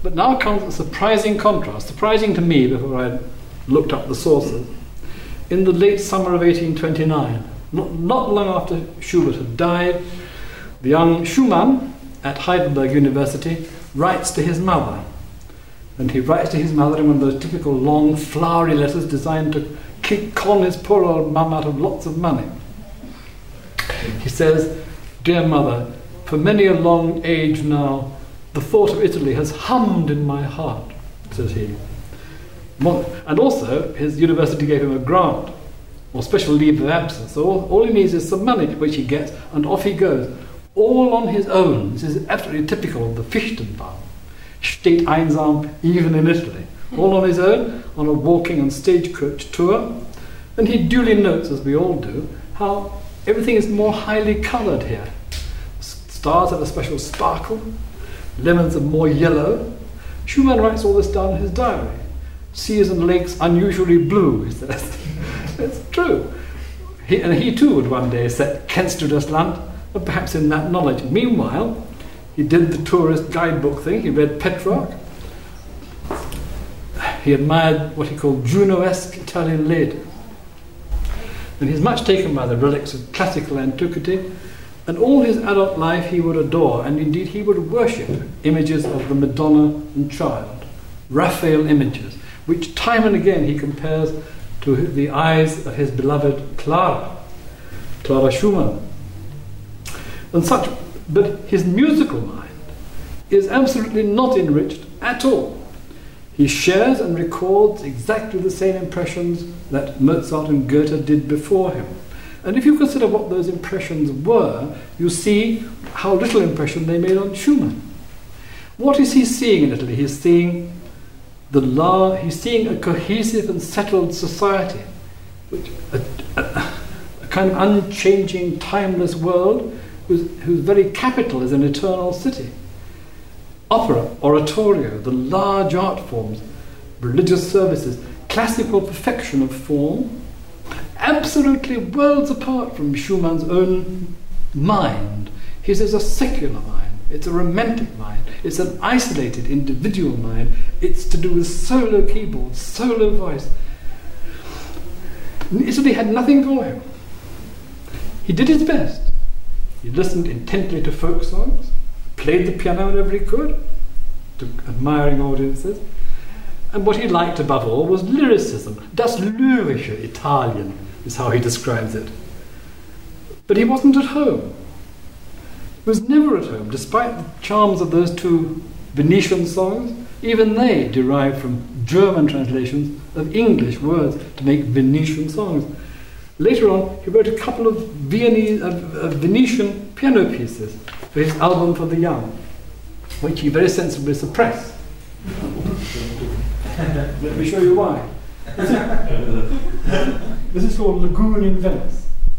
But now comes a surprising contrast, surprising to me before I looked up the sources. In the late summer of 1829, not long after Schubert had died, the young Schumann at Heidelberg University writes to his mother. And he writes to his mother in one of those typical long, flowery letters designed to con his poor old mum out of lots of money. He says, "Dear mother, for many a long age now, the thought of Italy has hummed in my heart," says he. And also, his university gave him a grant, or special leave of absence. So all he needs is some money, which he gets, and off he goes. All on his own. This is absolutely typical of the Fichtenbaum. Steht einsam, even in Italy. All on his own, on a walking and stagecoach tour. And he duly notes, as we all do, how everything is more highly coloured here. Stars have a special sparkle, lemons are more yellow. Schumann writes all this down in his diary. Seas and lakes unusually blue, he says. It's true. He too would one day set Kennst du das Land, and perhaps in that knowledge. Meanwhile, he did the tourist guidebook thing. He read Petrarch. He admired what he called Juno-esque Italian ladies. And he's much taken by the relics of classical antiquity. And all his adult life he would adore, and indeed he would worship images of the Madonna and Child, Raphael images, which time and again he compares to the eyes of his beloved Clara Schumann. But his musical mind is absolutely not enriched at all. He shares and records exactly the same impressions that Mozart and Goethe did before him. And if you consider what those impressions were, you see how little impression they made on Schumann. What is he seeing in Italy? He's seeing he's seeing a cohesive and settled society, a kind of unchanging, timeless world whose very capital is an eternal city. Opera, oratorio, the large art forms, religious services, classical perfection of form, absolutely worlds apart from Schumann's own mind. His is a secular mind, it's a romantic mind, it's an isolated individual mind, it's to do with solo keyboard, solo voice. Italy had nothing for him. He did his best. He listened intently to folk songs, played the piano whenever he could, to admiring audiences. And what he liked above all was lyricism. Das lyrische Italien is how he describes it. But he wasn't at home. He was never at home, despite the charms of those two Venetian songs. Even they derived from German translations of English words to make Venetian songs. Later on, he wrote a couple of Venetian piano pieces for his album for the young, which he very sensibly suppressed. Let me show you why. This is called Lagoon in Venice.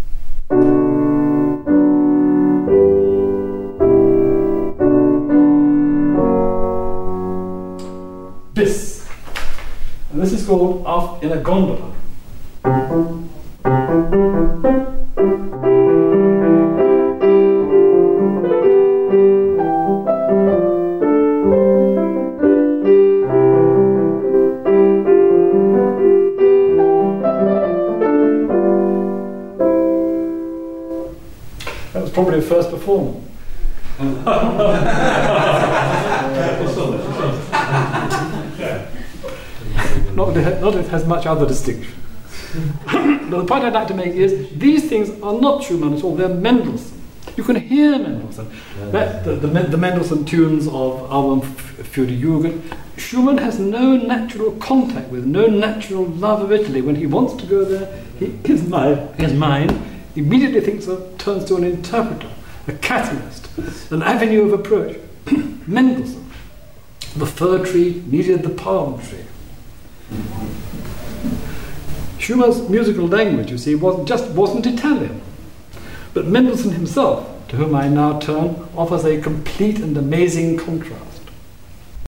Bis. And this is called Off in a Gondola. That was probably a first performance. Not that it has much other distinction. But the point I'd like to make is these things are not Schumann at all, they're Mendelssohn. You can hear Mendelssohn. The Mendelssohn tunes of album Für die Jugend. Schumann has no natural contact with, no natural love of Italy. When he wants to go there, his mind immediately turns to an interpreter, a catalyst, an avenue of approach. Mendelssohn. The fir tree needed the palm tree. Schumann's musical language, you see, wasn't Italian. But Mendelssohn himself, to whom I now turn, offers a complete and amazing contrast.